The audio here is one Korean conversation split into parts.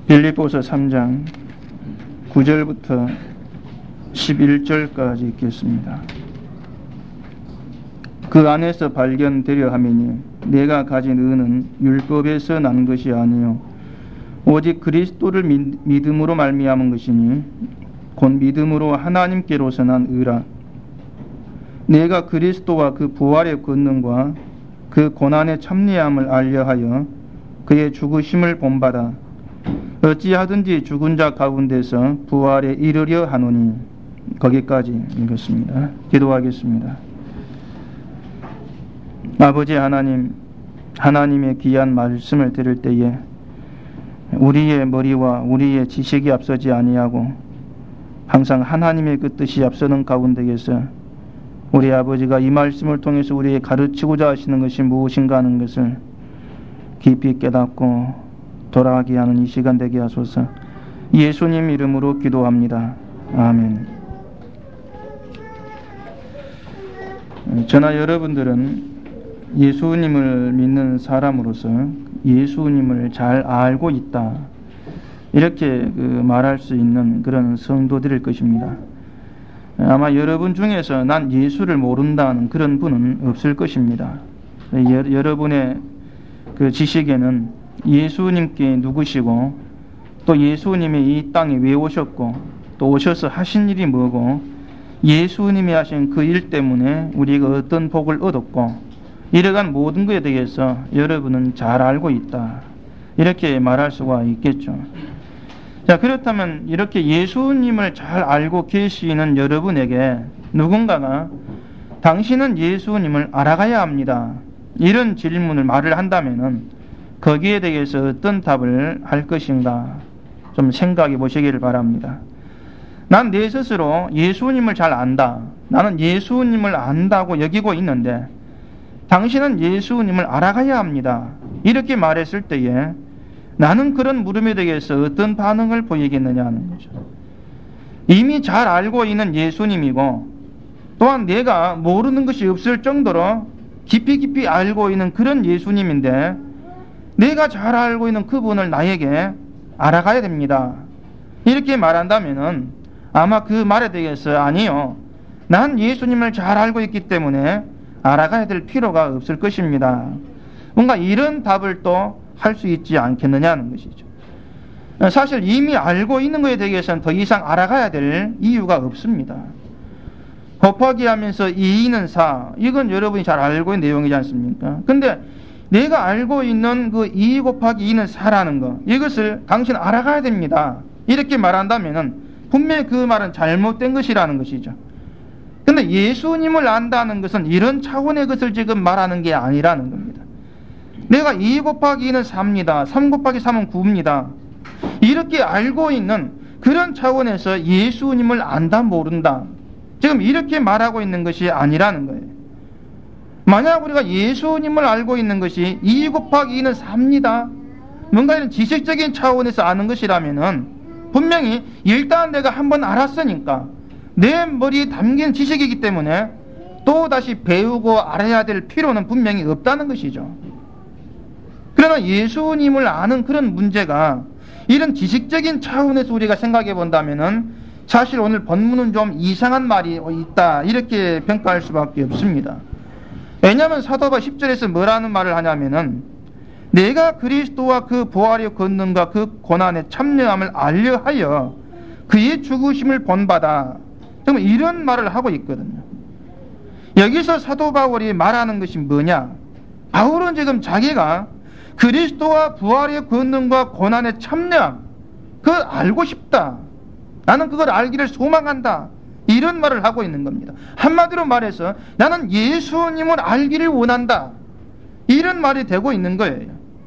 빌립보서 3장 9절부터 11절까지 읽겠습니다. 그 안에서 발견되려 함이니 내가 가진 의는 율법에서 난 것이 아니요 오직 그리스도를 믿음으로 말미암은 것이니 곧 믿음으로 하나님께로서 난 의라. 내가 그리스도와 그 부활의 권능과 그 고난의 참여함을 알려하여 그의 죽으심을 본받아 어찌하든지 죽은 자 가운데서 부활에 이르려 하노니. 거기까지 읽었습니다. 기도하겠습니다. 아버지 하나님, 하나님의 귀한 말씀을 들을 때에 우리의 머리와 우리의 지식이 앞서지 아니하고 항상 하나님의 그 뜻이 앞서는 가운데에서 우리 아버지가 이 말씀을 통해서 우리에게 가르치고자 하시는 것이 무엇인가 하는 것을 깊이 깨닫고 돌아가게 하는 이 시간 되게 하소서. 예수님 이름으로 기도합니다. 아멘. 저나 여러분들은 예수님을 믿는 사람으로서 예수님을 잘 알고 있다, 이렇게 말할 수 있는 그런 성도들일 것입니다. 아마 여러분 중에서 난 예수를 모른다는 그런 분은 없을 것입니다. 여러분의 그 지식에는 예수님께 누구시고 또 예수님이 이 땅에 왜 오셨고 또 오셔서 하신 일이 뭐고 예수님이 하신 그 일 때문에 우리가 어떤 복을 얻었고 이러한 모든 것에 대해서 여러분은 잘 알고 있다, 이렇게 말할 수가 있겠죠. 자, 그렇다면 이렇게 예수님을 잘 알고 계시는 여러분에게 누군가가 당신은 예수님을 알아가야 합니다, 이런 질문을 말을 한다면은 거기에 대해서 어떤 답을 할 것인가 좀 생각해 보시기를 바랍니다. 난 내 스스로 예수님을 잘 안다, 나는 예수님을 안다고 여기고 있는데 당신은 예수님을 알아가야 합니다, 이렇게 말했을 때에 나는 그런 물음에 대해서 어떤 반응을 보이겠느냐 하는 거죠. 이미 잘 알고 있는 예수님이고 또한 내가 모르는 것이 없을 정도로 깊이 알고 있는 그런 예수님인데 내가 잘 알고 있는 그분을 나에게 알아가야 됩니다, 이렇게 말한다면은 아마 그 말에 대해서 아니요, 난 예수님을 잘 알고 있기 때문에 알아가야 될 필요가 없을 것입니다, 뭔가 이런 답을 또 할 수 있지 않겠느냐는 것이죠. 사실 이미 알고 있는 것에 대해서는 더 이상 알아가야 될 이유가 없습니다. 곱하기 하면서 2는 4, 이건 여러분이 잘 알고 있는 내용이지 않습니까? 근데 내가 알고 있는 그 2 곱하기 2는 4라는 거, 이것을 당신 알아가야 됩니다, 이렇게 말한다면은 분명히 그 말은 잘못된 것이라는 것이죠. 근데 예수님을 안다는 것은 이런 차원의 것을 지금 말하는 게 아니라는 겁니다. 내가 2 곱하기 2는 4입니다. 3 곱하기 3은 9입니다. 이렇게 알고 있는 그런 차원에서 예수님을 안다 모른다, 지금 이렇게 말하고 있는 것이 아니라는 거예요. 만약 우리가 예수님을 알고 있는 것이 2 곱하기 2는 4입니다, 뭔가 이런 지식적인 차원에서 아는 것이라면은 분명히 일단 내가 한번 알았으니까 내 머리에 담긴 지식이기 때문에 또 다시 배우고 알아야 될 필요는 분명히 없다는 것이죠. 그러나 예수님을 아는 그런 문제가 이런 지식적인 차원에서 우리가 생각해 본다면은 사실 오늘 본문은 좀 이상한 말이 있다, 이렇게 평가할 수밖에 없습니다. 왜냐하면 사도가 10절에서 뭐라는 말을 하냐면은 내가 그리스도와 그 부활의 권능과 그 고난의 참여함을 알려하여 그의 죽으심을 본받아, 정말 이런 말을 하고 있거든요. 여기서 사도 바울이 말하는 것이 뭐냐? 바울은 지금 자기가 그리스도와 부활의 권능과 고난의 참여함, 그걸 알고 싶다, 나는 그걸 알기를 소망한다, 이런 말을 하고 있는 겁니다. 한마디로 말해서 나는 예수님을 알기를 원한다, 이런 말이 되고 있는 거예요.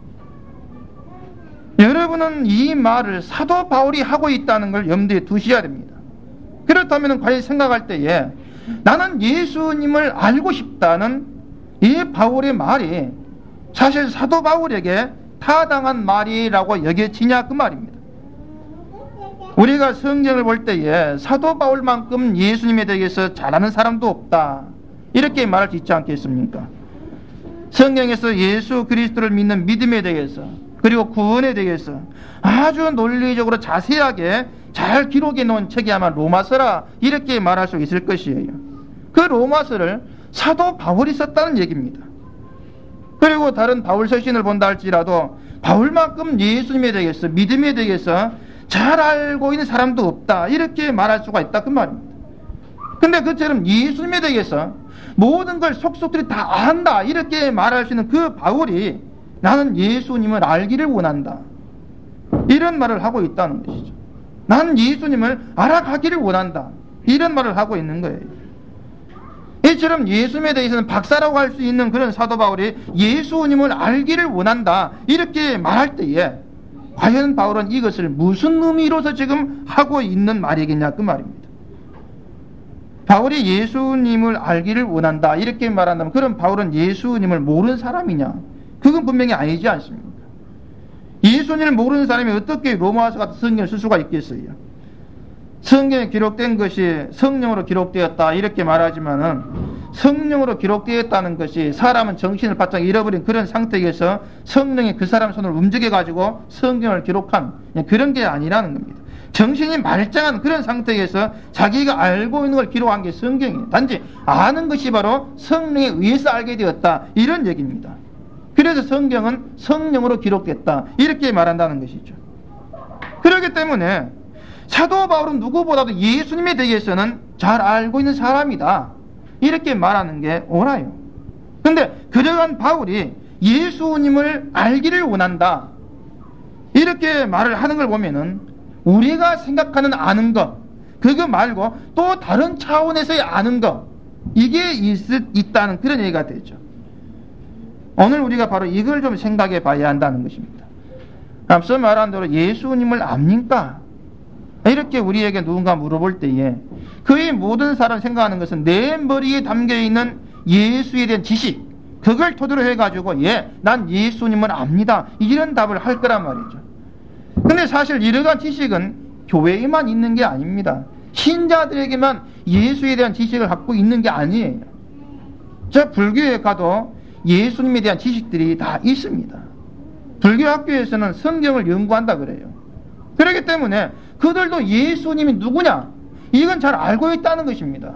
여러분은 이 말을 사도 바울이 하고 있다는 걸 염두에 두셔야 됩니다. 그렇다면 과연 생각할 때에 나는 예수님을 알고 싶다는 이 바울의 말이 사실 사도 바울에게 타당한 말이라고 여겨지냐 그 말입니다. 우리가 성경을 볼 때에 사도 바울만큼 예수님에 대해서 잘 아는 사람도 없다, 이렇게 말할 수 있지 않겠습니까? 성경에서 예수 그리스도를 믿는 믿음에 대해서, 그리고 구원에 대해서 아주 논리적으로 자세하게 잘 기록해 놓은 책이 아마 로마서라 이렇게 말할 수 있을 것이에요. 그 로마서를 사도 바울이 썼다는 얘기입니다. 그리고 다른 바울 서신을 본다 할지라도 바울만큼 예수님에 대해서, 믿음에 대해서 잘 알고 있는 사람도 없다 이렇게 말할 수가 있다 그 말입니다. 근데 그처럼 예수님에 대해서 모든 걸 속속들이 다 안다 이렇게 말할 수 있는 그 바울이 나는 예수님을 알기를 원한다 이런 말을 하고 있다는 것이죠. 나는 예수님을 알아가기를 원한다 이런 말을 하고 있는 거예요. 이처럼 예수님에 대해서는 박사라고 할 수 있는 그런 사도 바울이 예수님을 알기를 원한다 이렇게 말할 때에 과연 바울은 이것을 무슨 의미로서 지금 하고 있는 말이겠냐 그 말입니다. 바울이 예수님을 알기를 원한다 이렇게 말한다면 그럼 바울은 예수님을 모르는 사람이냐? 그건 분명히 아니지 않습니까? 예수님을 모르는 사람이 어떻게 로마서 같은 성경을 쓸 수가 있겠어요? 성경에 기록된 것이 성령으로 기록되었다 이렇게 말하지만은 성령으로 기록되었다는 것이 사람은 정신을 바짝 잃어버린 그런 상태에서 성령이 그 사람 손을 움직여 가지고 성경을 기록한 그런 게 아니라는 겁니다. 정신이 말짱한 그런 상태에서 자기가 알고 있는 걸 기록한 게 성경이에요. 단지 아는 것이 바로 성령에 의해서 알게 되었다 이런 얘기입니다. 그래서 성경은 성령으로 기록됐다 이렇게 말한다는 것이죠. 그렇기 때문에 사도 바울은 누구보다도 예수님에 대해서는 잘 알고 있는 사람이다 이렇게 말하는 게 옳아요. 근데 그러한 바울이 예수님을 알기를 원한다 이렇게 말을 하는 걸 보면은 우리가 생각하는 아는 것 그거 말고 또 다른 차원에서의 아는 것 이게 있다는 그런 얘기가 되죠. 오늘 우리가 바로 이걸 좀 생각해 봐야 한다는 것입니다. 앞서 말한 대로 예수님을 압니까? 이렇게 우리에게 누군가 물어볼 때에 거의 모든 사람 생각하는 것은 내 머리에 담겨있는 예수에 대한 지식 그걸 토대로 해가지고 난 예수님을 압니다 이런 답을 할 거란 말이죠. 근데 사실 이러한 지식은 교회에만 있는 게 아닙니다. 신자들에게만 예수에 대한 지식을 갖고 있는 게 아니에요. 저 불교에 가도 예수님에 대한 지식들이 다 있습니다. 불교 학교에서는 성경을 연구한다 그래요. 그렇기 때문에 그들도 예수님이 누구냐 이건 잘 알고 있다는 것입니다.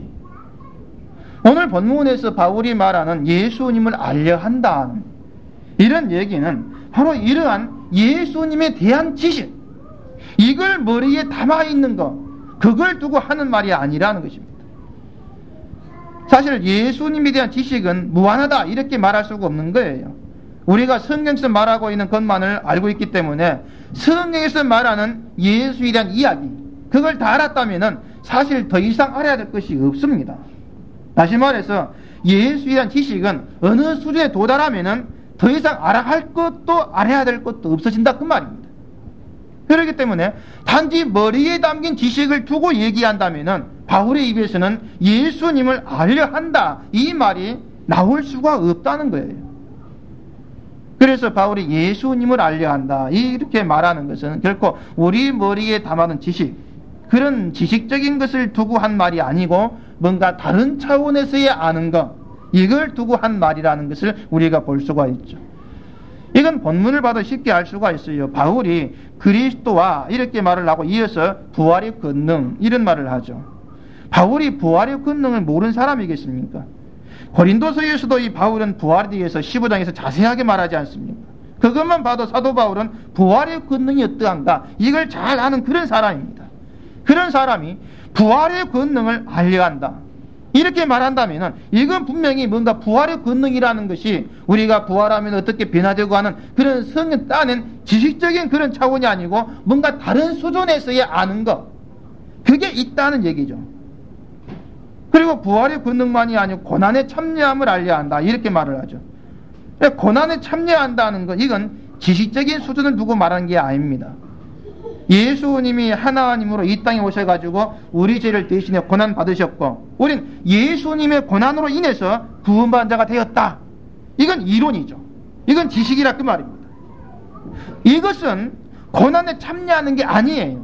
오늘 본문에서 바울이 말하는 예수님을 알려 한다 이런 얘기는 바로 이러한 예수님에 대한 지식 이걸 머리에 담아있는 것 그걸 두고 하는 말이 아니라는 것입니다. 사실 예수님에 대한 지식은 무한하다 이렇게 말할 수가 없는 거예요. 우리가 성경에서 말하고 있는 것만을 알고 있기 때문에 성경에서 말하는 예수에 대한 이야기 그걸 다 알았다면 사실 더 이상 알아야 될 것이 없습니다. 다시 말해서 예수에 대한 지식은 어느 수준에 도달하면 더 이상 알아갈 것도 알아야 될 것도 없어진다 그 말입니다. 그렇기 때문에 단지 머리에 담긴 지식을 두고 얘기한다면 바울의 입에서는 예수님을 알려 한다 이 말이 나올 수가 없다는 거예요. 그래서 바울이 예수님을 알려 한다 이렇게 말하는 것은 결코 우리 머리에 담아둔 지식 그런 지식적인 것을 두고 한 말이 아니고 뭔가 다른 차원에서의 아는 것 이걸 두고 한 말이라는 것을 우리가 볼 수가 있죠. 이건 본문을 봐도 쉽게 알 수가 있어요. 바울이 그리스도와 이렇게 말을 하고 이어서 부활의 권능 이런 말을 하죠. 바울이 부활의 권능을 모르는 사람이겠습니까? 고린도서에서도 이 바울은 부활에 대해서 15장에서 자세하게 말하지 않습니까? 그것만 봐도 사도 바울은 부활의 권능이 어떠한가 이걸 잘 아는 그런 사람입니다. 그런 사람이 부활의 권능을 알려 한다 이렇게 말한다면 이건 분명히 뭔가 부활의 권능이라는 것이 우리가 부활하면 어떻게 변화되고 하는 그런 성경 따낸 지식적인 그런 차원이 아니고 뭔가 다른 수준에서의 아는 것 그게 있다는 얘기죠. 그리고 부활의 권능만이 아니고 고난에 참여함을 알려야 한다 이렇게 말을 하죠. 고난에 참여한다는 것 이건 지식적인 수준을 두고 말하는 게 아닙니다. 예수님이 하나님으로 이 땅에 오셔가지고 우리 죄를 대신해 고난 받으셨고 우린 예수님의 고난으로 인해서 구원받은 자가 되었다. 이건 이론이죠. 이건 지식이라 그 말입니다. 이것은 고난에 참여하는 게 아니에요.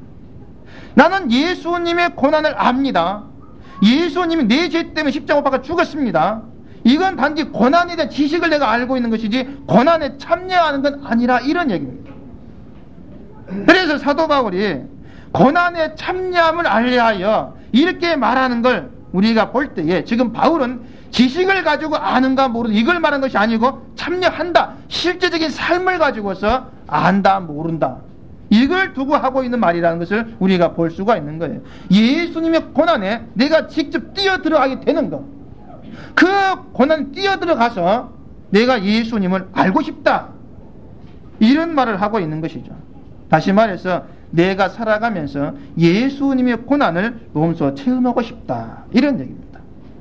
나는 예수님의 고난을 압니다. 예수님이 내 죄 때문에 십자가 못 박아 죽었습니다. 이건 단지 고난에 대한 지식을 내가 알고 있는 것이지 고난에 참여하는 건 아니라 이런 얘기입니다. 그래서 사도 바울이 고난에 참여함을 알리하여 이렇게 말하는 걸 우리가 볼 때에 지금 바울은 지식을 가지고 아는가 모르는 이걸 말하는 것이 아니고 참여한다. 실제적인 삶을 가지고서 안다 모른다. 이걸 두고 하고 있는 말이라는 것을 우리가 볼 수가 있는 거예요. 예수님의 고난에 내가 직접 뛰어들어가게 되는 것. 그 고난에 뛰어들어가서 내가 예수님을 알고 싶다. 이런 말을 하고 있는 것이죠. 다시 말해서 내가 살아가면서 예수님의 고난을 몸소 체험하고 싶다. 이런 얘기입니다.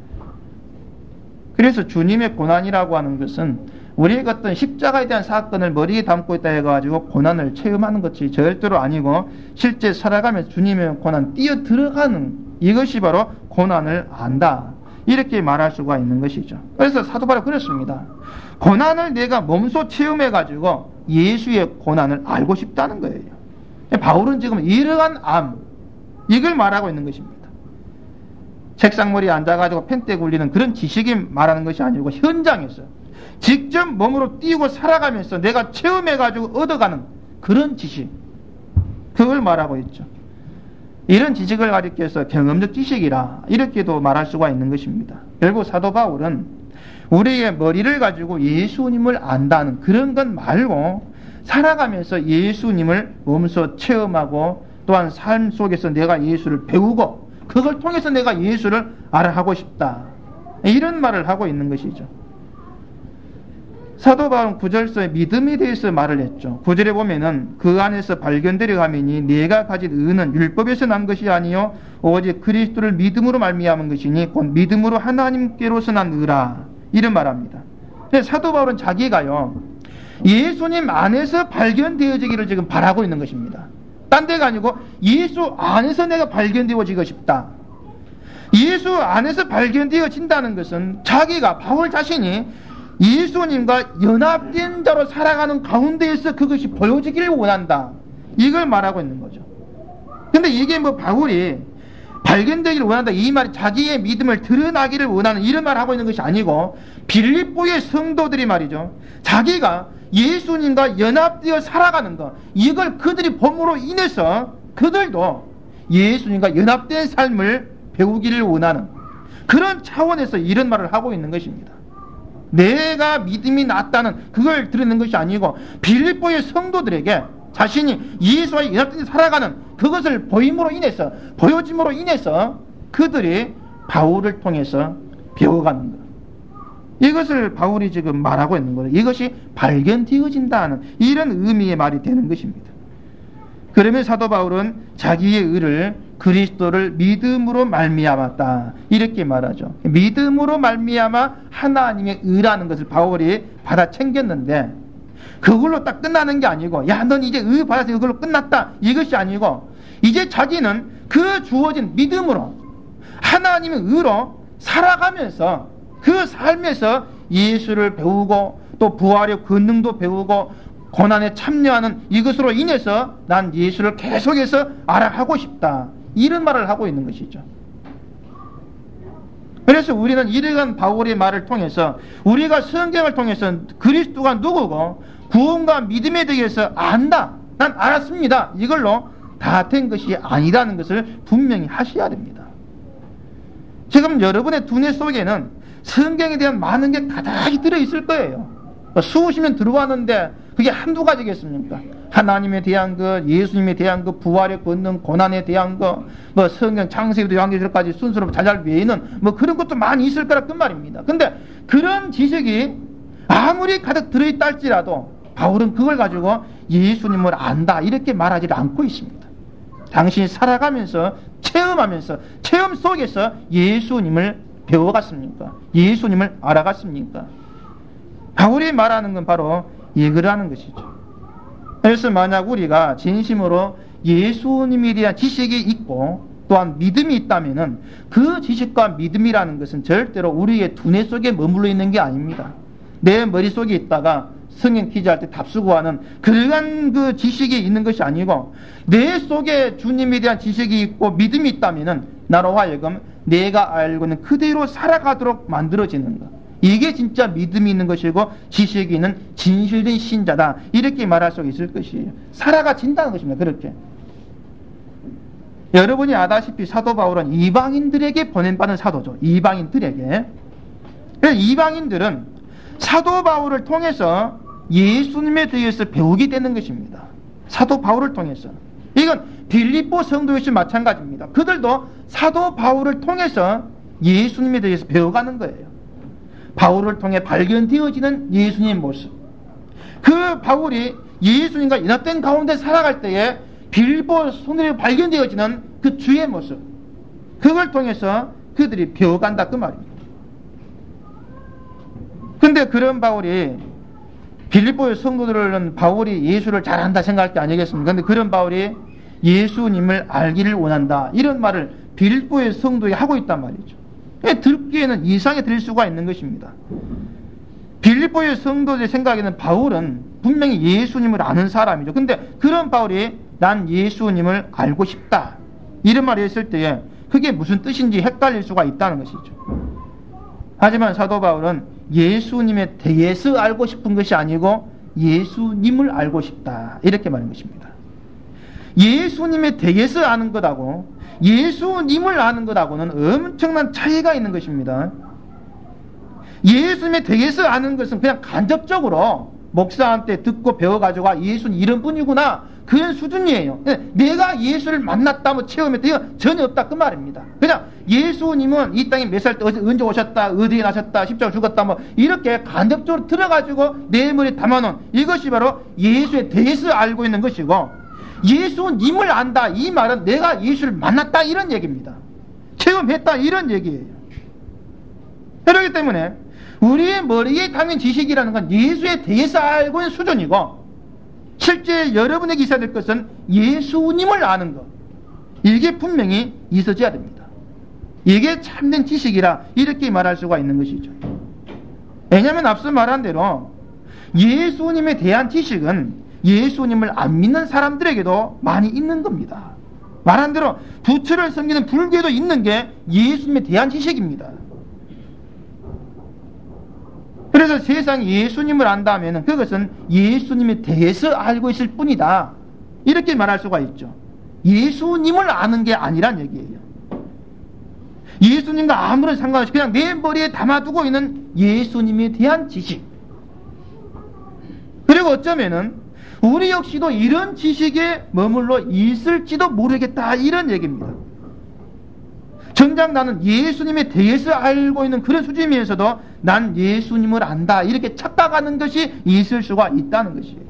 그래서 주님의 고난이라고 하는 것은 우리가 어떤 십자가에 대한 사건을 머리에 담고 있다 해가지고 고난을 체험하는 것이 절대로 아니고 실제 살아가면서 주님의 고난 뛰어들어가는 이것이 바로 고난을 안다. 이렇게 말할 수가 있는 것이죠. 그래서 사도 바울은 그렇습니다. 고난을 내가 몸소 체험해가지고 예수의 고난을 알고 싶다는 거예요. 바울은 지금 이러한 암, 이걸 말하고 있는 것입니다. 책상머리에 앉아가지고 펜대 굴리는 그런 지식이 말하는 것이 아니고 현장에서 직접 몸으로 뛰고 살아가면서 내가 체험해가지고 얻어가는 그런 지식, 그걸 말하고 있죠. 이런 지식을 가리켜서 경험적 지식이라 이렇게도 말할 수가 있는 것입니다. 결국 사도 바울은 우리의 머리를 가지고 예수님을 안다는 그런 것 말고 살아가면서 예수님을 몸소 체험하고 또한 삶 속에서 내가 예수를 배우고 그걸 통해서 내가 예수를 알아가고 싶다. 이런 말을 하고 있는 것이죠. 사도 바울은 9절서에 믿음에 대해서 말을 했죠. 9절에 보면은 그 안에서 발견되려 가면이 내가 가진 의는 율법에서 난 것이 아니요 오직 그리스도를 믿음으로 말미암은 것이니 곧 믿음으로 하나님께로서 난 의라. 이런 말합니다. 사도 바울은 자기가요 예수님 안에서 발견되어지기를 지금 바라고 있는 것입니다. 딴 데가 아니고 예수 안에서 내가 발견되어지고 싶다. 예수 안에서 발견되어진다는 것은 자기가 바울 자신이 예수님과 연합된 자로 살아가는 가운데에서 그것이 보여지기를 원한다. 이걸 말하고 있는 거죠. 근데 이게 뭐 바울이 발견되기를 원한다. 이 말이 자기의 믿음을 드러나기를 원하는 이런 말을 하고 있는 것이 아니고 빌립보의 성도들이 말이죠. 자기가 예수님과 연합되어 살아가는 것, 이걸 그들이 봄으로 인해서 그들도 예수님과 연합된 삶을 배우기를 원하는 그런 차원에서 이런 말을 하고 있는 것입니다. 내가 믿음이 낫다는 그걸 드러내는 것이 아니고 빌립보의 성도들에게 자신이 예수와 연합되어 살아가는 그것을 보임으로 인해서 보여짐으로 인해서 그들이 바울을 통해서 배워가는 것. 이것을 바울이 지금 말하고 있는 거예요. 이것이 발견되어진다는 이런 의미의 말이 되는 것입니다. 그러면 사도 바울은 자기의 의를 그리스도를 믿음으로 말미암았다. 이렇게 말하죠. 믿음으로 말미암아 하나님의 의라는 것을 바울이 받아 챙겼는데 그걸로 딱 끝나는 게 아니고 야, 넌 이제 의 받아서 이걸로 끝났다. 이것이 아니고 이제 자기는 그 주어진 믿음으로 하나님의 의로 살아가면서 그 삶에서 예수를 배우고 또 부활의 권능도 배우고 고난에 참여하는 이것으로 인해서 난 예수를 계속해서 알아가고 싶다. 이런 말을 하고 있는 것이죠. 그래서 우리는 이러한 바울의 말을 통해서 우리가 성경을 통해서 그리스도가 누구고 구원과 믿음에 대해서 안다. 난 알았습니다. 이걸로 다 된 것이 아니라는 것을 분명히 하셔야 됩니다. 지금 여러분의 두뇌 속에는 성경에 대한 많은 게 가득히 들어있을 거예요. 수십 년 들어왔는데 그게 한두 가지겠습니까? 하나님에 대한 것, 예수님에 대한 것, 부활의 권능, 고난에 대한 것, 뭐 성경 창세기부터 요한계시록까지 순서로 잘 외에는 뭐 그런 것도 많이 있을 거라 그 말입니다. 근데 그런 지식이 아무리 가득 들어있다 할지라도 바울은 그걸 가지고 예수님을 안다 이렇게 말하지 않고 있습니다. 당신이 살아가면서 체험하면서 체험 속에서 예수님을 배워갔습니까? 예수님을 알아갔습니까? 바울이 말하는 건 바로 이거라는 것이죠. 그래서 만약 우리가 진심으로 예수님에 대한 지식이 있고 또한 믿음이 있다면은 그 지식과 믿음이라는 것은 절대로 우리의 두뇌 속에 머물러 있는 게 아닙니다. 내 머릿속에 있다가 성경 퀴즈할 때 답수고하는 그러한 그 지식이 있는 것이 아니고 내 속에 주님에 대한 지식이 있고 믿음이 있다면은 나로 하여금 내가 알고 있는 그대로 살아가도록 만들어지는 것. 이게 진짜 믿음이 있는 것이고 지식이 있는 진실된 신자다. 이렇게 말할 수 있을 것이에요. 살아가진다는 것입니다. 그렇게. 여러분이 아다시피 사도 바울은 이방인들에게 보낸받은 사도죠. 이방인들에게. 이방인들은 사도 바울을 통해서 예수님에 대해서 배우게 되는 것입니다. 사도 바울을 통해서. 이건 빌립보 성도였을 마찬가지입니다. 그들도 사도 바울을 통해서 예수님에 대해서 배워가는 거예요. 바울을 통해 발견되어지는 예수님의 모습. 그 바울이 예수님과 연합된 가운데 살아갈 때에 빌립보 성도에 발견되어지는 그 주의 모습. 그걸 통해서 그들이 배워간다 그 말입니다. 근데 그런 바울이 빌립보의 성도들은 바울이 예수를 잘한다 생각할 게 아니겠습니까? 근데 그런 바울이 예수님을 알기를 원한다. 이런 말을 빌립보의 성도에 하고 있단 말이죠. 듣기에는 이상이 들릴 수가 있는 것입니다. 빌립보의 성도들의 생각에는 바울은 분명히 예수님을 아는 사람이죠. 근데 그런 바울이 난 예수님을 알고 싶다. 이런 말을 했을 때에 그게 무슨 뜻인지 헷갈릴 수가 있다는 것이죠. 하지만 사도 바울은 예수님에 대해서 알고 싶은 것이 아니고 예수님을 알고 싶다. 이렇게 말한 것입니다. 예수님에 대해서 아는 것하고 예수님을 아는 것하고는 엄청난 차이가 있는 것입니다. 예수님에 대해서 아는 것은 그냥 간접적으로 목사한테 듣고 배워가지고 예수는 이런 분이구나 그런 수준이에요. 내가 예수를 만났다 뭐 체험했다 전혀 없다 그 말입니다. 그냥 예수님은 이 땅에 몇 살 때 언제 오셨다 어디에 나셨다 십자가 죽었다 뭐 이렇게 간접적으로 들어가지고 내 머리에 담아놓은 이것이 바로 예수에 대해서 알고 있는 것이고, 예수님을 안다 이 말은 내가 예수를 만났다 이런 얘기입니다. 체험했다 이런 얘기예요. 그렇기 때문에 우리의 머리에 담긴 지식이라는 건 예수에 대해서 알고 있는 수준이고, 실제 여러분에게 있어야 될 것은 예수님을 아는 것, 이게 분명히 있어져야 됩니다. 이게 참된 지식이라 이렇게 말할 수가 있는 것이죠. 왜냐하면 앞서 말한 대로 예수님에 대한 지식은 예수님을 안 믿는 사람들에게도 많이 있는 겁니다. 말한 대로 부처를 섬기는 불교에도 있는 게 예수님에 대한 지식입니다. 그래서 세상에 예수님을 안다면 그것은 예수님에 대해서 알고 있을 뿐이다. 이렇게 말할 수가 있죠. 예수님을 아는 게 아니란 얘기예요. 예수님과 아무런 상관없이 그냥 내 머리에 담아두고 있는 예수님에 대한 지식. 그리고 어쩌면은 우리 역시도 이런 지식에 머물러 있을지도 모르겠다 이런 얘기입니다. 정작 나는 예수님에 대해서 알고 있는 그런 수준이면서도 난 예수님을 안다 이렇게 착각하는 것이 있을 수가 있다는 것이에요.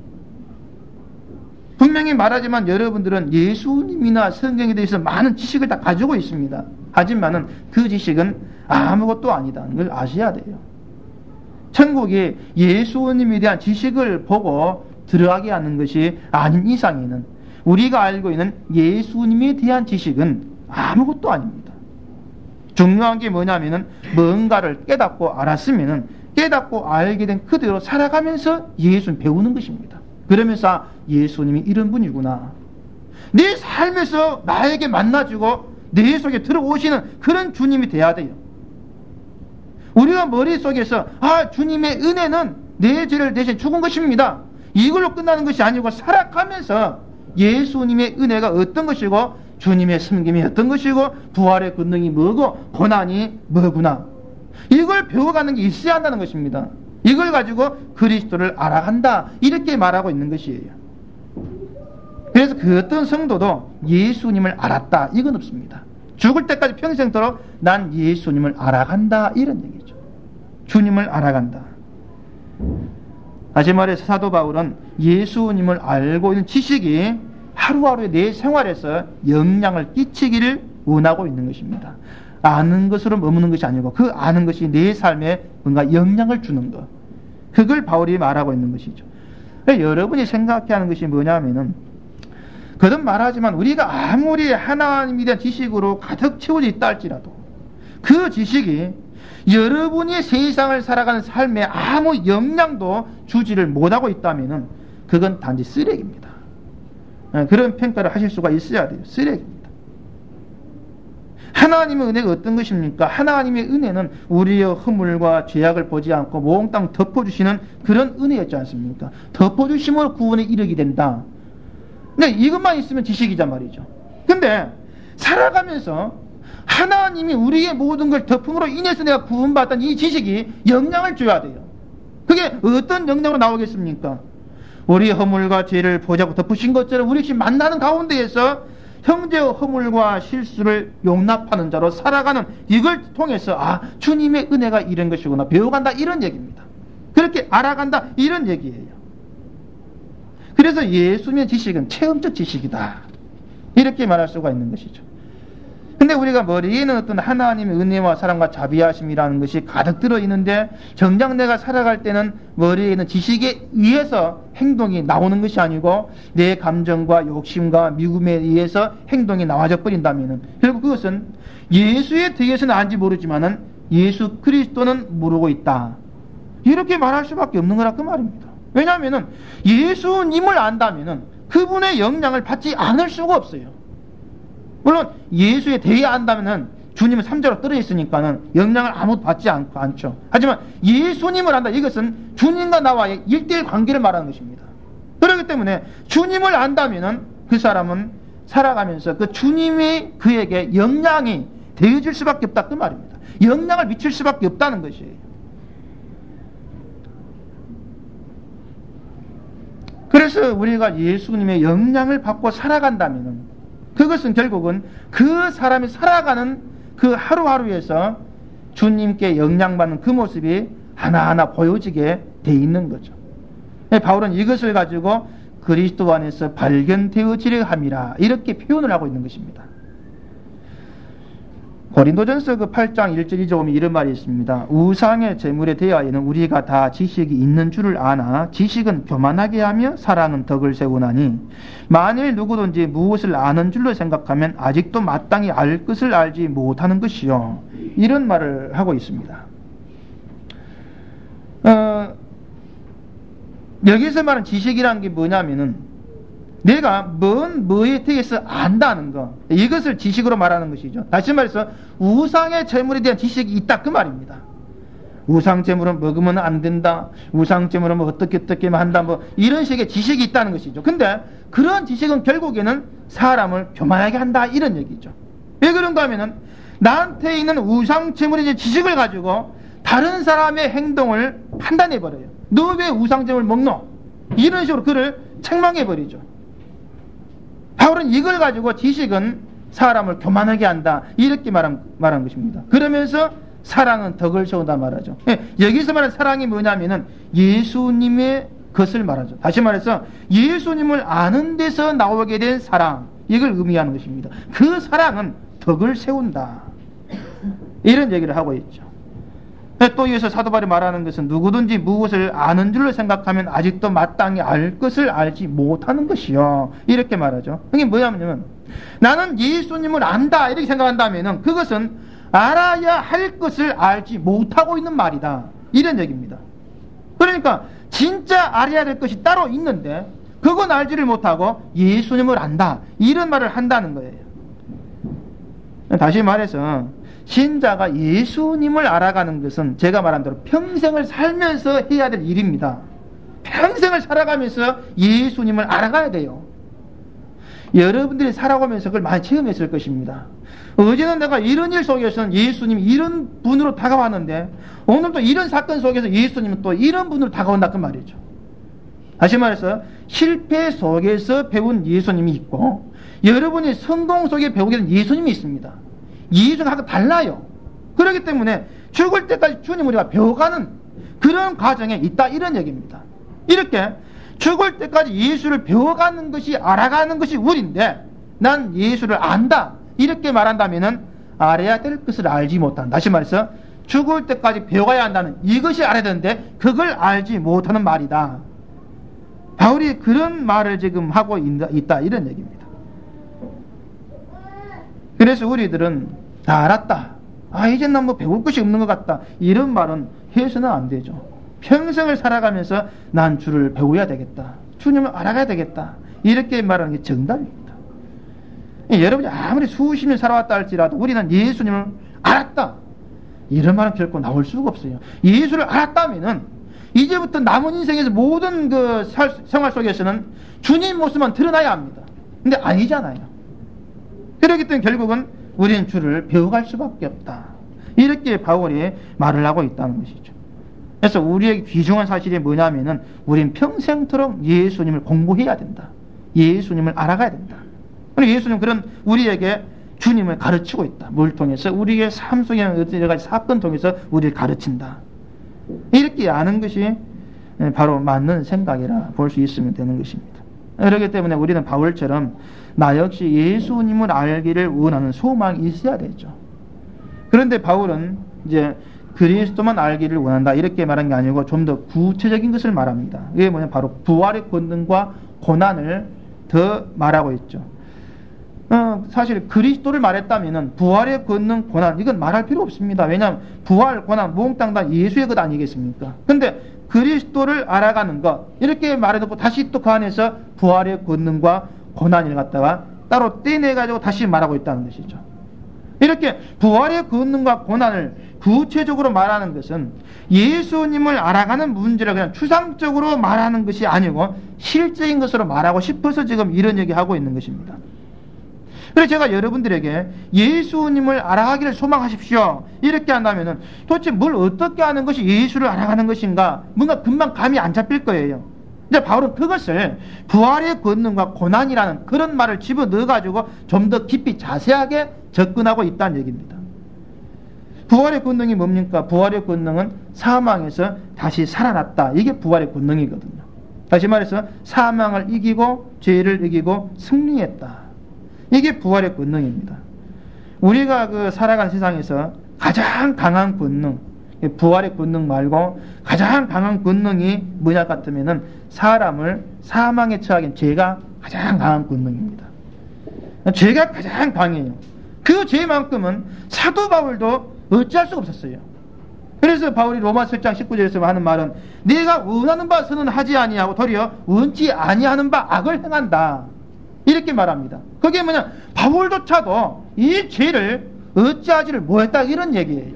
분명히 말하지만 여러분들은 예수님이나 성경에 대해서 많은 지식을 다 가지고 있습니다. 하지만은 그 지식은 아무것도 아니다는 걸 아셔야 돼요. 천국에 예수님에 대한 지식을 보고 들어가게 하는 것이 아닌 이상에는 우리가 알고 있는 예수님에 대한 지식은 아무것도 아닙니다. 중요한 게 뭐냐면은 뭔가를 깨닫고 알았으면은 깨닫고 알게 된 그대로 살아가면서 예수님 배우는 것입니다. 그러면서 예수님이 이런 분이구나. 내 삶에서 나에게 만나주고 내 속에 들어오시는 그런 주님이 돼야 돼요. 우리가 머릿속에서 주님의 은혜는 내 죄를 대신 죽은 것입니다. 이걸로 끝나는 것이 아니고 살아가면서 예수님의 은혜가 어떤 것이고 주님의 섬김이 어떤 것이고 부활의 권능이 뭐고 고난이 뭐구나. 이걸 배워가는 게 있어야 한다는 것입니다. 이걸 가지고 그리스도를 알아간다 이렇게 말하고 있는 것이에요. 그래서 그 어떤 성도도 예수님을 알았다 이건 없습니다. 죽을 때까지 평생도록 난 예수님을 알아간다 이런 얘기죠. 주님을 알아간다. 다시 말해서 사도 바울은 예수님을 알고 있는 지식이 하루하루의 내 생활에서 영향을 끼치기를 원하고 있는 것입니다. 아는 것으로 머무는 것이 아니고 그 아는 것이 내 삶에 뭔가 영향을 주는 것, 그걸 바울이 말하고 있는 것이죠. 여러분이 생각해야 하는 것이 뭐냐면은, 거듭 말하지만 우리가 아무리 하나님에 대한 지식으로 가득 채워져 있다 할지라도 그 지식이 여러분이 세상을 살아가는 삶에 아무 영향도 주지를 못하고 있다면은 그건 단지 쓰레기입니다. 그런 평가를 하실 수가 있어야 돼요. 쓰레기입니다. 하나님의 은혜가 어떤 것입니까? 하나님의 은혜는 우리의 허물과 죄악을 보지 않고 몽땅 덮어주시는 그런 은혜였지 않습니까? 덮어주심으로 구원에 이르게 된다. 근데 이것만 있으면 지식이란 말이죠. 근데 살아가면서 하나님이 우리의 모든 걸 덮음으로 인해서 내가 구원받았던 이 지식이 영향을 줘야 돼요. 그게 어떤 영향으로 나오겠습니까? 우리의 허물과 죄를 보자고 덮으신 것처럼 우리 역시 만나는 가운데에서 형제의 허물과 실수를 용납하는 자로 살아가는, 이걸 통해서 주님의 은혜가 이런 것이구나 배워간다, 이런 얘기입니다. 그렇게 알아간다, 이런 얘기예요. 그래서 예수님의 지식은 체험적 지식이다, 이렇게 말할 수가 있는 것이죠. 근데 우리가 머리에는 어떤 하나님의 은혜와 사랑과 자비하심이라는 것이 가득 들어있는데, 정작 내가 살아갈 때는 머리에 있는 지식에 의해서 행동이 나오는 것이 아니고 내 감정과 욕심과 미움에 의해서 행동이 나와져 버린다면 결국 그것은 예수에 대해서는 안지 모르지만은 예수 그리스도는 모르고 있다, 이렇게 말할 수밖에 없는 거라 그 말입니다. 왜냐하면은 예수님을 안다면은 그분의 영향을 받지 않을 수가 없어요. 물론 예수에 대해 안다면은 주님은 3자로 떨어져 있으니까는 영향을 아무도 받지 않죠. 하지만 예수님을 안다, 이것은 주님과 나와의 1:1 관계를 말하는 것입니다. 그렇기 때문에 주님을 안다면은 그 사람은 살아가면서 그 주님이 그에게 영향이 되어줄 수밖에 없다, 그 말입니다. 영향을 미칠 수밖에 없다는 것이에요. 그래서 우리가 예수님의 영향을 받고 살아간다면은 그것은 결국은 그 사람이 살아가는 그 하루하루에서 주님께 영향받는 그 모습이 하나하나 보여지게 돼 있는 거죠. 바울은 이것을 가지고 그리스도 안에서 발견되어지려 함이라, 이렇게 표현을 하고 있는 것입니다. 고린도전서 8장 1절 2절 보면 이런 말이 있습니다. 우상의 제물에 대하여는 우리가 다 지식이 있는 줄을 아나 지식은 교만하게 하며 사랑은 덕을 세우나니 만일 누구든지 무엇을 아는 줄로 생각하면 아직도 마땅히 알 것을 알지 못하는 것이요, 이런 말을 하고 있습니다. 여기서 말하는 지식이라는 게 뭐냐면은 내가 뭐에 대해서 안다는 것, 이것을 지식으로 말하는 것이죠. 다시 말해서 우상의 제물에 대한 지식이 있다, 그 말입니다. 우상 제물은 먹으면 안 된다, 우상 제물은 어떻게 한다, 이런 식의 지식이 있다는 것이죠. 근데 그런 지식은 결국에는 사람을 교만하게 한다, 이런 얘기죠. 왜 그런가 하면은 나한테 있는 우상 제물에 대한 지식을 가지고 다른 사람의 행동을 판단해 버려요. 너 왜 우상 제물 먹노? 이런 식으로 그를 책망해 버리죠. 바울은 이걸 가지고 지식은 사람을 교만하게 한다, 이렇게 말한 것입니다. 그러면서 사랑은 덕을 세운다 말하죠. 여기서 말하는 사랑이 뭐냐면은 예수님의 것을 말하죠. 다시 말해서 예수님을 아는 데서 나오게 된 사랑, 이걸 의미하는 것입니다. 그 사랑은 덕을 세운다, 이런 얘기를 하고 있죠. 또 이어서 사도 바울이 말하는 것은 누구든지 무엇을 아는 줄로 생각하면 아직도 마땅히 알 것을 알지 못하는 것이요, 이렇게 말하죠. 이게 뭐냐면 나는 예수님을 안다, 이렇게 생각한다면 그것은 알아야 할 것을 알지 못하고 있는 말이다, 이런 얘기입니다. 그러니까 진짜 알아야 될 것이 따로 있는데 그건 알지를 못하고 예수님을 안다, 이런 말을 한다는 거예요. 다시 말해서 신자가 예수님을 알아가는 것은 제가 말한 대로 평생을 살면서 해야 될 일입니다. 평생을 살아가면서 예수님을 알아가야 돼요. 여러분들이 살아가면서 그걸 많이 체험했을 것입니다. 어제는 내가 이런 일 속에서는 예수님이 이런 분으로 다가왔는데 오늘 또 이런 사건 속에서 예수님은 또 이런 분으로 다가온다, 그 말이죠. 다시 말해서 실패 속에서 배운 예수님이 있고 여러분이 성공 속에 배우게 된 예수님이 있습니다. 예수님하고 달라요. 그렇기 때문에 죽을 때까지 주님 우리가 배워가는 그런 과정에 있다, 이런 얘기입니다. 이렇게 죽을 때까지 예수를 배워가는 것이, 알아가는 것이 우리인데 난 예수를 안다, 이렇게 말한다면은 알아야 될 것을 알지 못한다. 다시 말해서 죽을 때까지 배워가야 한다는, 이것이 알아야 되는데 그걸 알지 못하는 말이다. 바울이 그런 말을 지금 하고 있다, 이런 얘기입니다. 그래서 우리들은 다 알았다, 이제 난 배울 것이 없는 것 같다, 이런 말은 해서는 안 되죠. 평생을 살아가면서 난 주를 배워야 되겠다, 주님을 알아가야 되겠다, 이렇게 말하는 게 정답입니다. 여러분이 아무리 수십 년 살아왔다 할지라도 우리는 예수님을 알았다, 이런 말은 결코 나올 수가 없어요. 예수를 알았다면은 이제부터 남은 인생에서 모든 그 생활 속에서는 주님 모습만 드러나야 합니다. 근데 아니잖아요. 그렇기 때문에 결국은 우리는 주를 배워갈 수밖에 없다, 이렇게 바울이 말을 하고 있다는 것이죠. 그래서 우리에게 귀중한 사실이 뭐냐면은 우리는 평생토록 예수님을 공부해야 된다, 예수님을 알아가야 된다. 그리고 예수님은 그런 우리에게 주님을 가르치고 있다. 뭘 통해서? 우리의 삶 속에 여러 가지 사건 통해서 우리를 가르친다. 이렇게 아는 것이 바로 맞는 생각이라 볼 수 있으면 되는 것입니다. 그렇기 때문에 우리는 바울처럼 나 역시 예수님을 알기를 원하는 소망이 있어야 되죠. 그런데 바울은 이제 그리스도만 알기를 원한다, 이렇게 말한 게 아니고 좀 더 구체적인 것을 말합니다. 이게 뭐냐, 바로 부활의 권능과 고난을 더 말하고 있죠. 사실 그리스도를 말했다면은 부활의 권능, 고난, 이건 말할 필요 없습니다. 왜냐하면 부활, 고난, 몽땅 다 예수의 것 아니겠습니까? 근데 그리스도를 알아가는 것, 이렇게 말해놓고 다시 또 그 안에서 부활의 권능과 고난을 갖다가 따로 떼내가지고 다시 말하고 있다는 것이죠. 이렇게 부활의 권능과 고난을 구체적으로 말하는 것은 예수님을 알아가는 문제를 그냥 추상적으로 말하는 것이 아니고 실제인 것으로 말하고 싶어서 지금 이런 얘기하고 있는 것입니다. 그래서 제가 여러분들에게 예수님을 알아가기를 소망하십시오, 이렇게 한다면은 도대체 뭘 어떻게 하는 것이 예수를 알아가는 것인가, 뭔가 금방 감이 안 잡힐 거예요. 근데 바울은 그것을 부활의 권능과 고난이라는 그런 말을 집어넣어가지고 좀 더 깊이 자세하게 접근하고 있다는 얘기입니다. 부활의 권능이 뭡니까? 부활의 권능은 사망에서 다시 살아났다, 이게 부활의 권능이거든요. 다시 말해서 사망을 이기고 죄를 이기고 승리했다, 이게 부활의 권능입니다. 우리가 그 살아간 세상에서 가장 강한 권능, 부활의 권능 말고 가장 강한 권능이 뭐냐 같으면은 사람을 사망에 처하긴 죄가 가장 강한 권능입니다. 죄가 가장 강해요. 그 죄만큼은 사도 바울도 어찌할 수가 없었어요. 그래서 바울이 로마서 10장 19절에서 하는 말은 내가 원하는 바 선언하지 아니하고 도리어 원치 아니하는 바 악을 행한다, 이렇게 말합니다. 그게 뭐냐, 바울조차도 이 죄를 어찌하지를 못했다, 이런 얘기예요.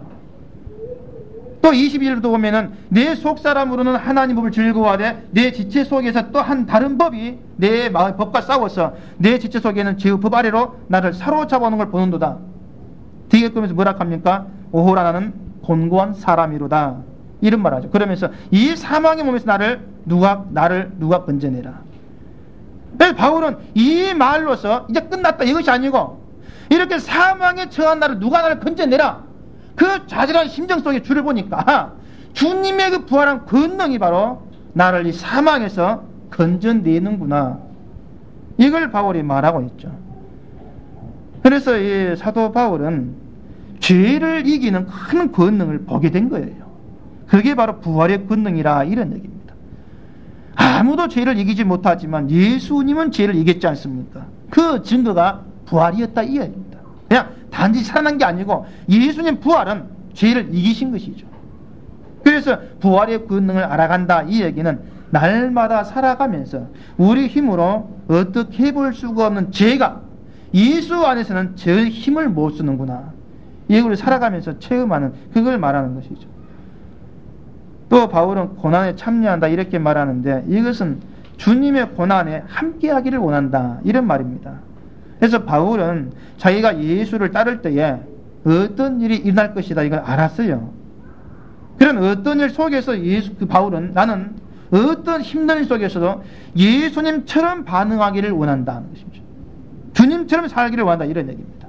또 21절도 보면은 내 속사람으로는 하나님 법을 즐거워하되 내 지체 속에서 또 한 다른 법이 내 마음의 법과 싸워서 내 지체 속에는 죄의 법 아래로 나를 사로잡아 오는 걸 보는도다. 뒤에 거면서 뭐라 합니까? 오호라 나는 곤고한 사람이로다, 이런 말하죠. 그러면서 이 사망의 몸에서 나를 누가 건져내라. 그래서 바울은 이 말로서 이제 끝났다, 이것이 아니고 이렇게 사망에 처한 나를 건져내라, 그 좌절한 심정 속에 주를 보니까 주님의 그 부활한 권능이 바로 나를 이 사망에서 건져내는구나, 이걸 바울이 말하고 있죠. 그래서 이 사도 바울은 죄를 이기는 큰 권능을 보게 된 거예요. 그게 바로 부활의 권능이라, 이런 얘기입니다. 아무도 죄를 이기지 못하지만 예수님은 죄를 이겼지 않습니까? 그 증거가 부활이었다, 이 얘기입니다. 그냥 단지 살아난 게 아니고 예수님 부활은 죄를 이기신 것이죠. 그래서 부활의 권능을 알아간다, 이 얘기는 날마다 살아가면서 우리 힘으로 어떻게 해볼 수가 없는 죄가 예수 안에서는 저 힘을 못 쓰는구나, 이걸 살아가면서 체험하는, 그걸 말하는 것이죠. 또 바울은 고난에 참여한다, 이렇게 말하는데 이것은 주님의 고난에 함께하기를 원한다, 이런 말입니다. 그래서 바울은 자기가 예수를 따를 때에 어떤 일이 일어날 것이다, 이걸 알았어요. 그런 어떤 일 속에서 바울은 나는 어떤 힘든 일 속에서도 예수님처럼 반응하기를 원한다는 것입니다. 주님처럼 살기를 원한다, 이런 얘기입니다.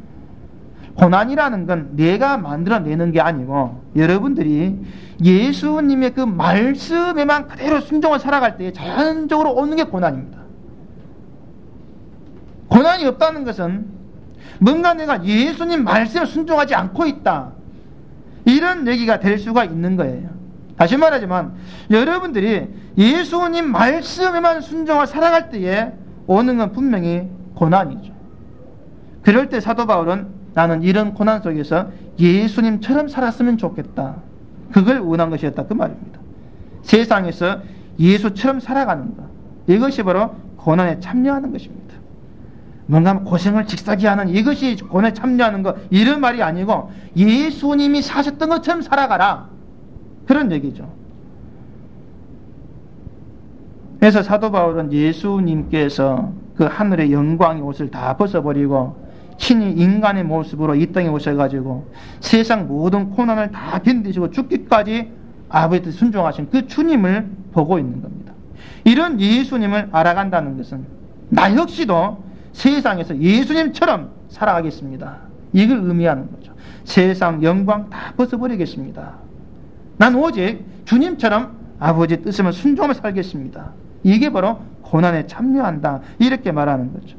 고난이라는 건 내가 만들어내는 게 아니고 여러분들이 예수님의 그 말씀에만 그대로 순종을 살아갈 때 자연적으로 오는 게 고난입니다. 고난이 없다는 것은 뭔가 내가 예수님 말씀에 순종하지 않고 있다, 이런 얘기가 될 수가 있는 거예요. 다시 말하지만 여러분들이 예수님 말씀에만 순종하고 살아갈 때에 오는 건 분명히 고난이죠. 그럴 때 사도 바울은 나는 이런 고난 속에서 예수님처럼 살았으면 좋겠다, 그걸 원한 것이었다, 그 말입니다. 세상에서 예수처럼 살아가는 것, 이것이 바로 고난에 참여하는 것입니다. 뭔가 고생을 직사게 하는 이것이 고난에 참여하는 것, 이런 말이 아니고 예수님이 사셨던 것처럼 살아가라, 그런 얘기죠. 그래서 사도 바울은 예수님께서 그 하늘의 영광의 옷을 다 벗어버리고 친히 인간의 모습으로 이 땅에 오셔가지고 세상 모든 고난을 다 견디시고 죽기까지 아버지한테 순종하신 그 주님을 보고 있는 겁니다. 이런 예수님을 알아간다는 것은 나 역시도 세상에서 예수님처럼 살아가겠습니다, 이걸 의미하는 거죠. 세상 영광 다 벗어버리겠습니다. 난 오직 주님처럼 아버지의 뜻을 순종하며 살겠습니다. 이게 바로 고난에 참여한다, 이렇게 말하는 거죠.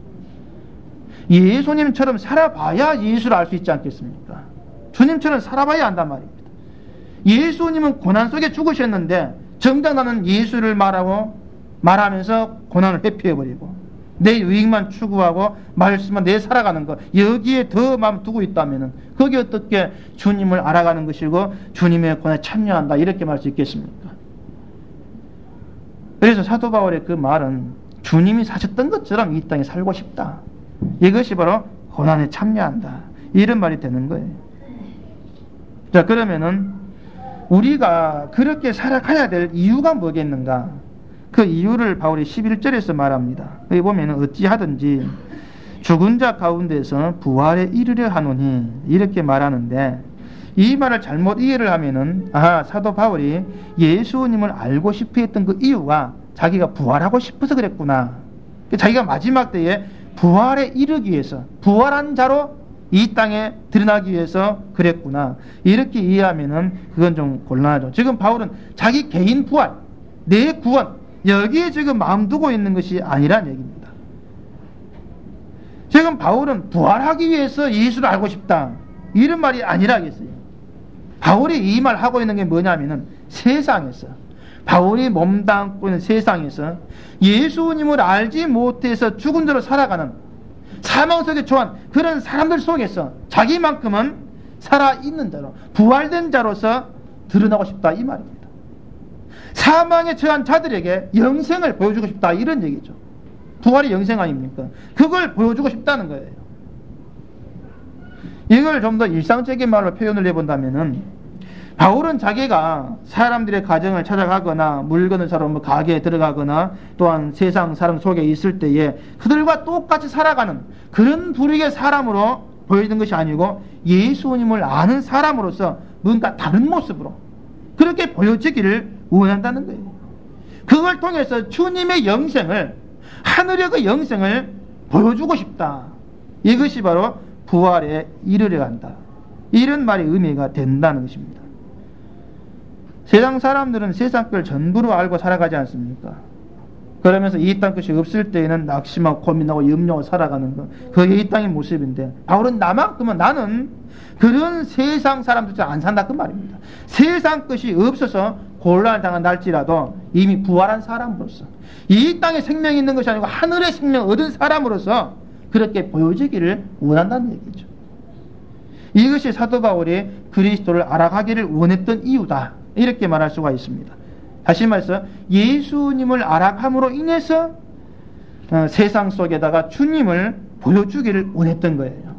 예수님처럼 살아봐야 예수를 알 수 있지 않겠습니까? 주님처럼 살아봐야 한단 말입니다. 예수님은 고난 속에 죽으셨는데 정작 나는 예수를 말하면서 고난을 회피해버리고 내 유익만 추구하고 말씀만 내 살아가는 것, 여기에 더 마음 두고 있다면 그게 어떻게 주님을 알아가는 것이고 주님의 고난에 참여한다, 이렇게 말할 수 있겠습니까? 그래서 사도 바울의 그 말은 주님이 사셨던 것처럼 이 땅에 살고 싶다, 이것이 바로 고난에 참여한다, 이런 말이 되는 거예요. 자, 그러면은 우리가 그렇게 살아가야 될 이유가 뭐겠는가? 그 이유를 바울이 11절에서 말합니다. 여기 보면은 어찌하든지 죽은 자 가운데서 부활에 이르려 하노니, 이렇게 말하는데 이 말을 잘못 이해를 하면은 사도 바울이 예수님을 알고 싶어 했던 그 이유가 자기가 부활하고 싶어서 그랬구나, 자기가 마지막 때에 부활에 이르기 위해서, 부활한 자로 이 땅에 드러나기 위해서 그랬구나, 이렇게 이해하면은 그건 좀 곤란하죠. 지금 바울은 자기 개인 부활, 내 구원, 여기에 지금 마음 두고 있는 것이 아니란 얘기입니다. 지금 바울은 부활하기 위해서 예수를 알고 싶다, 이런 말이 아니라겠어요. 바울이 이 말 하고 있는 게 뭐냐면은 세상에서, 바울이 몸담고 있는 세상에서 예수님을 알지 못해서 죽은 대로 살아가는 사망 속에 처한 그런 사람들 속에서 자기만큼은 살아있는 자로, 부활된 자로서 드러나고 싶다, 이 말입니다. 사망에 처한 자들에게 영생을 보여주고 싶다, 이런 얘기죠. 부활이 영생 아닙니까? 그걸 보여주고 싶다는 거예요. 이걸 좀 더 일상적인 말로 표현을 해본다면은 바울은 자기가 사람들의 가정을 찾아가거나 물건을 사러 가게에 들어가거나 또한 세상 사람 속에 있을 때에 그들과 똑같이 살아가는 그런 부류의 사람으로 보여지는 것이 아니고 예수님을 아는 사람으로서 뭔가 다른 모습으로 그렇게 보여지기를 원한다는 거예요. 그걸 통해서 주님의 영생을, 하늘의 그 영생을 보여주고 싶다, 이것이 바로 부활에 이르려 한다, 이런 말이 의미가 된다는 것입니다. 세상 사람들은 세상 걸 전부로 알고 살아가지 않습니까? 그러면서 이 땅 것이 없을 때에는 낙심하고 고민하고 염려하고 살아가는 것, 그게 이 땅의 모습인데 바울은 나만큼은 나는 그런 세상 사람들처럼 안 산다, 그 말입니다. 세상 것이 없어서 곤란을 당한달지라도 이미 부활한 사람으로서, 이 땅에 생명이 있는 것이 아니고 하늘의 생명 얻은 사람으로서 그렇게 보여지기를 원한다는 얘기죠. 이것이 사도 바울이 그리스도를 알아가기를 원했던 이유다, 이렇게 말할 수가 있습니다. 다시 말해서 예수님을 알아감으로 인해서 세상 속에다가 주님을 보여주기를 원했던 거예요.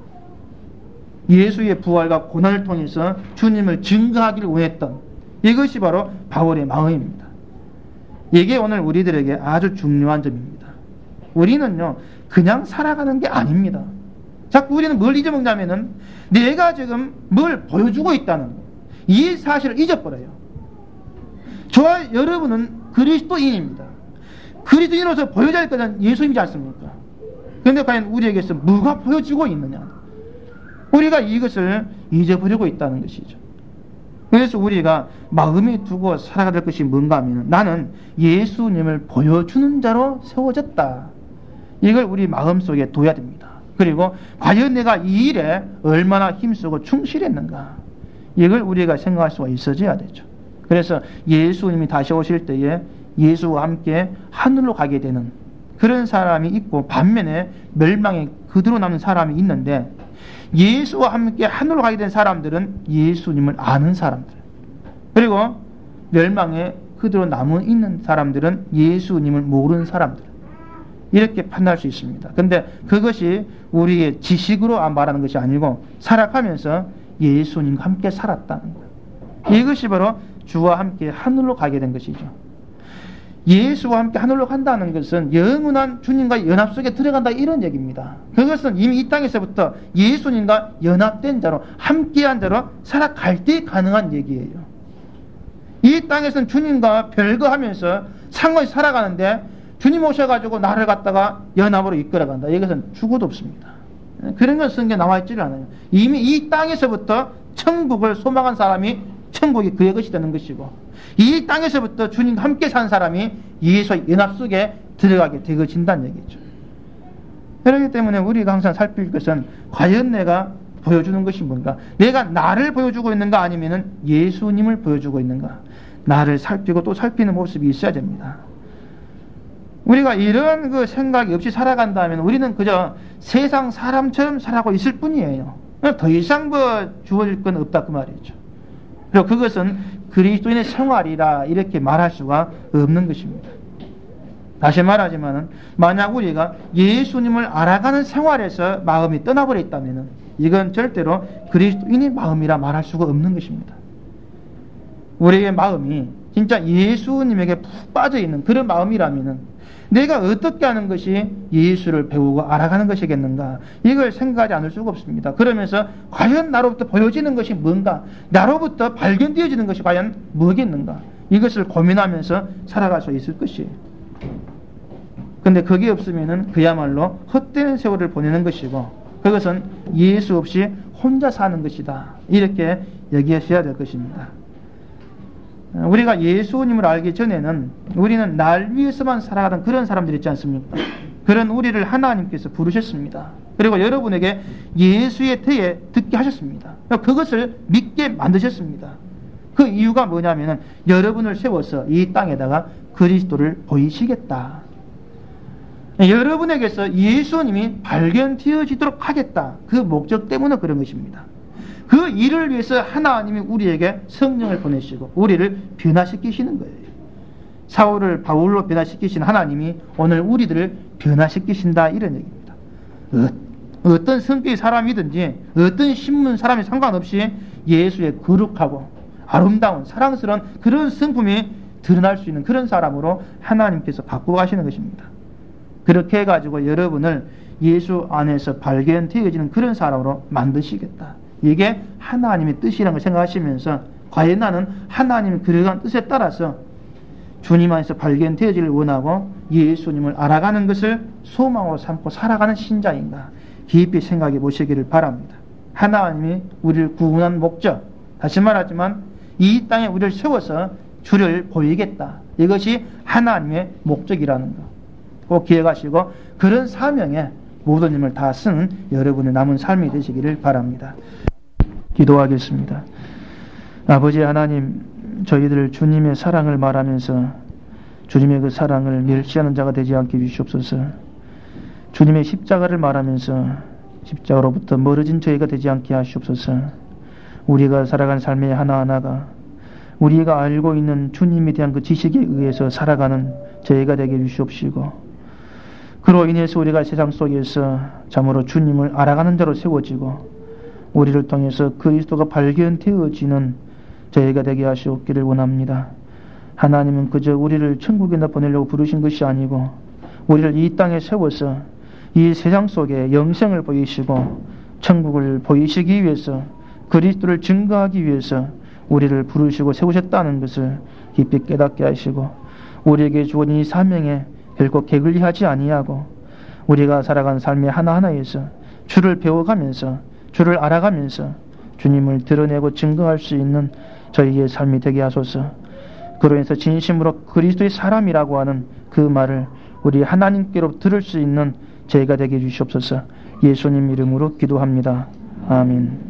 예수의 부활과 고난을 통해서 주님을 증거하기를 원했던, 이것이 바로 바울의 마음입니다. 이게 오늘 우리들에게 아주 중요한 점입니다. 우리는요 그냥 살아가는 게 아닙니다. 자꾸 우리는 뭘 잊어먹냐면은 내가 지금 뭘 보여주고 있다는 거, 이 사실을 잊어버려요. 저와 여러분은 그리스도인입니다. 그리스도인으로서 보여줘야 할 것은 예수님이지 않습니까? 그런데 과연 우리에게서 뭐가 보여지고 있느냐? 우리가 이것을 잊어버리고 있다는 것이죠. 그래서 우리가 마음에 두고 살아가야 될 것이 뭔가 하면 나는 예수님을 보여주는 자로 세워졌다, 이걸 우리 마음속에 둬야 됩니다. 그리고 과연 내가 이 일에 얼마나 힘쓰고 충실했는가, 이걸 우리가 생각할 수가 있어져야 되죠. 그래서 예수님이 다시 오실 때에 예수와 함께 하늘로 가게 되는 그런 사람이 있고, 반면에 멸망에 그대로 남는 사람이 있는데, 예수와 함께 하늘로 가게 된 사람들은 예수님을 아는 사람들, 그리고 멸망에 그대로 남아 있는 사람들은 예수님을 모르는 사람들, 이렇게 판단할 수 있습니다. 근데 그것이 우리의 지식으로 말하는 것이 아니고 살아가면서 예수님과 함께 살았다는 거예요. 이것이 바로 주와 함께 하늘로 가게 된 것이죠. 예수와 함께 하늘로 간다는 것은 영원한 주님과 연합 속에 들어간다 이런 얘기입니다. 그것은 이미 이 땅에서부터 예수님과 연합된 자로 함께한 자로 살아갈 때 가능한 얘기예요. 이 땅에서는 주님과 별거하면서 상관없이 살아가는데 주님 오셔가지고 나를 갖다가 연합으로 이끌어간다. 이것은 죽어도 없습니다. 그런 건 성경에 나와 있지를 않아요. 이미 이 땅에서부터 천국을 소망한 사람이 천국이 그의 것이 되는 것이고 이 땅에서부터 주님과 함께 산 사람이 예수의 연합 속에 들어가게 되어진다는 얘기죠. 그렇기 때문에 우리가 항상 살필 것은 과연 내가 보여주는 것이 뭔가, 내가 나를 보여주고 있는가 아니면 예수님을 보여주고 있는가, 나를 살피고 또 살피는 모습이 있어야 됩니다. 우리가 이런 그 생각이 없이 살아간다면 우리는 그저 세상 사람처럼 살아가고 있을 뿐이에요. 더 이상 주어질 건 없다 그 말이죠. 그리고 그것은 그리스도인의 생활이라 이렇게 말할 수가 없는 것입니다. 다시 말하지만 만약 우리가 예수님을 알아가는 생활에서 마음이 떠나버려 있다면 이건 절대로 그리스도인의 마음이라 말할 수가 없는 것입니다. 우리의 마음이 진짜 예수님에게 푹 빠져있는 그런 마음이라면 내가 어떻게 하는 것이 예수를 배우고 알아가는 것이겠는가, 이걸 생각하지 않을 수가 없습니다. 그러면서 과연 나로부터 보여지는 것이 뭔가, 나로부터 발견되어지는 것이 과연 뭐겠는가, 이것을 고민하면서 살아갈 수 있을 것이에요. 근데 그게 없으면은 그야말로 헛된 세월을 보내는 것이고 그것은 예수 없이 혼자 사는 것이다, 이렇게 얘기하셔야 될 것입니다. 우리가 예수님을 알기 전에는 우리는 날 위해서만 살아가던 그런 사람들이 있지 않습니까? 그런 우리를 하나님께서 부르셨습니다. 그리고 여러분에게 예수의 태에 듣게 하셨습니다. 그것을 믿게 만드셨습니다. 그 이유가 뭐냐면 여러분을 세워서 이 땅에다가 그리스도를 보이시겠다, 여러분에게서 예수님이 발견되어지도록 하겠다, 그 목적 때문에 그런 것입니다. 그 일을 위해서 하나님이 우리에게 성령을 보내시고 우리를 변화시키시는 거예요. 사울을 바울로 변화시키신 하나님이 오늘 우리들을 변화시키신다, 이런 얘기입니다. 어떤 성격의 사람이든지 어떤 신분 사람이 상관없이 예수의 거룩하고 아름다운 사랑스러운 그런 성품이 드러날 수 있는 그런 사람으로 하나님께서 바꾸어 가시는 것입니다. 그렇게 해가지고 여러분을 예수 안에서 발견되어지는 그런 사람으로 만드시겠다, 이게 하나님의 뜻이라는 걸 생각하시면서 과연 나는 하나님의 그러한 뜻에 따라서 주님 안에서 발견되어지길 원하고 예수님을 알아가는 것을 소망으로 삼고 살아가는 신자인가, 깊이 생각해 보시기를 바랍니다. 하나님이 우리를 구원한 목적, 다시 말하지만 이 땅에 우리를 세워서 주를 보이겠다, 이것이 하나님의 목적이라는 것 꼭 기억하시고 그런 사명에 모든 힘을 다 쓰는 여러분의 남은 삶이 되시기를 바랍니다. 기도하겠습니다. 아버지 하나님, 저희들 주님의 사랑을 말하면서 주님의 그 사랑을 멸시하는 자가 되지 않게 해주시옵소서. 주님의 십자가를 말하면서 십자가로부터 멀어진 저희가 되지 않게 하시옵소서. 우리가 살아간 삶의 하나하나가 우리가 알고 있는 주님에 대한 그 지식에 의해서 살아가는 저희가 되게 해주시옵시고, 그로 인해서 우리가 세상 속에서 참으로 주님을 알아가는 자로 세워지고 우리를 통해서 그리스도가 발견되어지는 저희가 되게 하시옵기를 원합니다. 하나님은 그저 우리를 천국에나 보내려고 부르신 것이 아니고 우리를 이 땅에 세워서 이 세상 속에 영생을 보이시고 천국을 보이시기 위해서, 그리스도를 증거하기 위해서 우리를 부르시고 세우셨다는 것을 깊이 깨닫게 하시고 우리에게 주어진 이 사명에 결코 게을리하지 아니하고 우리가 살아간 삶의 하나하나에서 주를 배워가면서 주를 알아가면서 주님을 드러내고 증거할 수 있는 저희의 삶이 되게 하소서. 그로 인해서 진심으로 그리스도의 사람이라고 하는 그 말을 우리 하나님께로 들을 수 있는 저희가 되게 해주시옵소서. 예수님 이름으로 기도합니다. 아멘.